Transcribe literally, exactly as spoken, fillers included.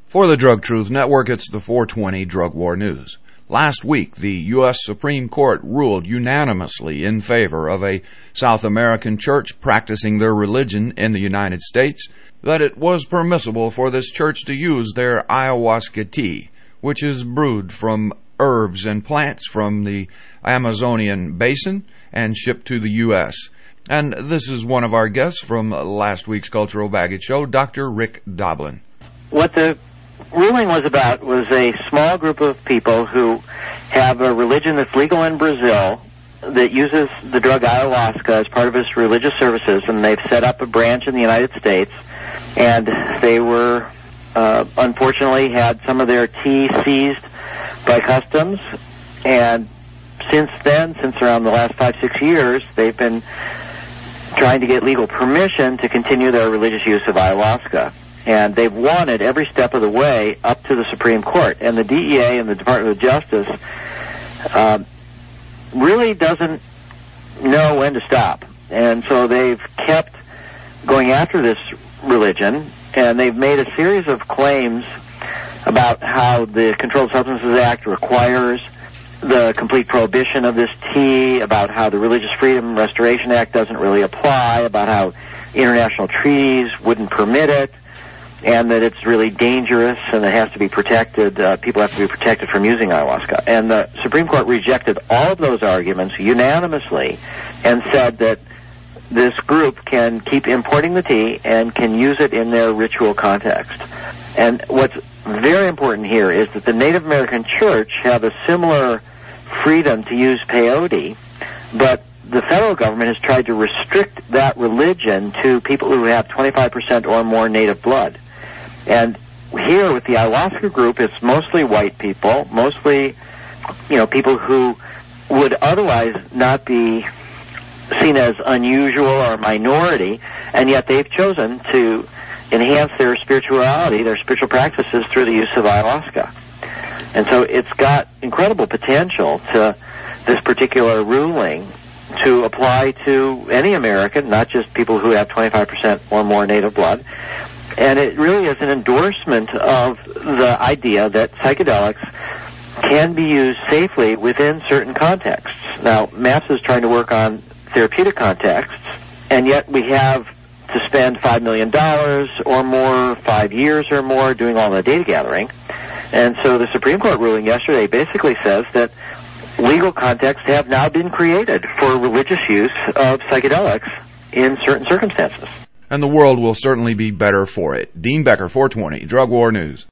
For the Drug Truth Network, it's the four twenty Drug War News. Last week, the U S Supreme Court ruled unanimously in favor of a South American church practicing their religion in the United States that it was permissible for this church to use their ayahuasca tea, which is brewed from herbs and plants from the Amazonian basin and shipped to the U S And this is one of our guests from last week's Cultural Baggage Show, Doctor Rick Doblin. What the ruling was about was a small group of people who have a religion that's legal in Brazil that uses the drug ayahuasca as part of its religious services, and they've set up a branch in the United States, and they were, uh, unfortunately, had some of their tea seized by customs, and since then, since around the last five, six years, they've been trying to get legal permission to continue their religious use of ayahuasca. And they've won it every step of the way up to the Supreme Court. And the D E A and the Department of Justice uh, really doesn't know when to stop. And so they've kept going after this religion, and they've made a series of claims about how the Controlled Substances Act requires the complete prohibition of this tea, about how the Religious Freedom Restoration Act doesn't really apply, about how international treaties wouldn't permit it, and that it's really dangerous and it has to be protected, uh, people have to be protected from using ayahuasca. And the Supreme Court rejected all of those arguments unanimously and said that this group can keep importing the tea and can use it in their ritual context. And what's very important here is that the Native American Church have a similar freedom to use peyote, but the federal government has tried to restrict that religion to people who have twenty-five percent or more native blood. And here with the ayahuasca group, it's mostly white people, mostly, you know, people who would otherwise not be seen as unusual or a minority, and yet they've chosen to enhance their spirituality, their spiritual practices through the use of ayahuasca. And so it's got incredible potential to this particular ruling to apply to any American, not just people who have twenty-five percent or more native blood. And it really is an endorsement of the idea that psychedelics can be used safely within certain contexts. Now, MAPS is trying to work on therapeutic contexts, and yet we have to spend five million dollars or more, five years or more, doing all the data gathering. And so the Supreme Court ruling yesterday basically says that legal contexts have now been created for religious use of psychedelics in certain circumstances. And the world will certainly be better for it. Dean Becker, four twenty, Drug War News.